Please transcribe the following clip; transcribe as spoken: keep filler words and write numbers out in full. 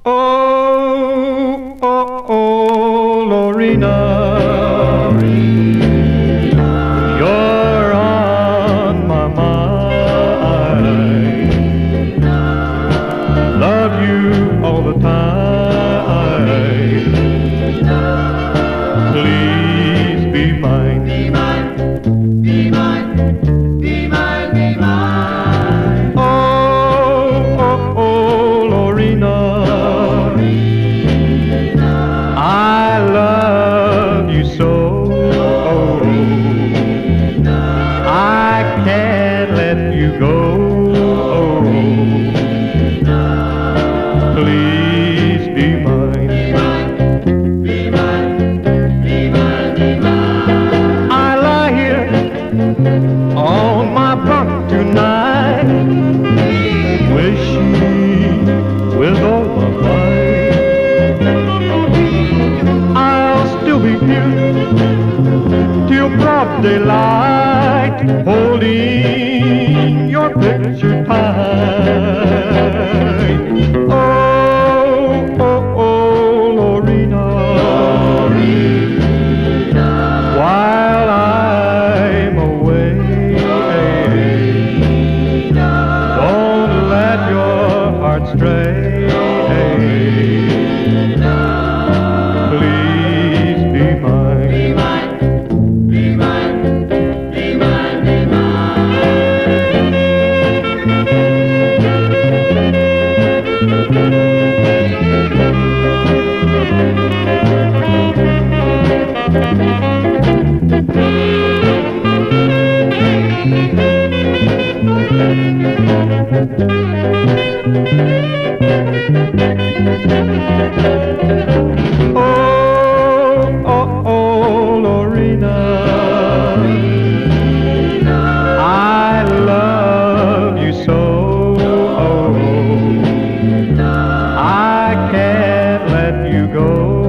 Oh, oh, oh, Lorena, you're on my mind. Love you all the time. Please be mine. Be mine, be mine, be mine, be mine. Oh, oh, oh, Lorena, I love you so. I can't let you go. Please be mine. Be mine, be mine, be mine. I lie here on my bunk tonight, wishing with all my might I'll still be here till broad daylight, holding your picture tight. Oh, oh, oh, Lorena, while I'm away, don't let your heart stray. Please be mine. Be mine, be mine, be mine, be Oh, oh, oh, Lorena, I love you so. I can't let you go.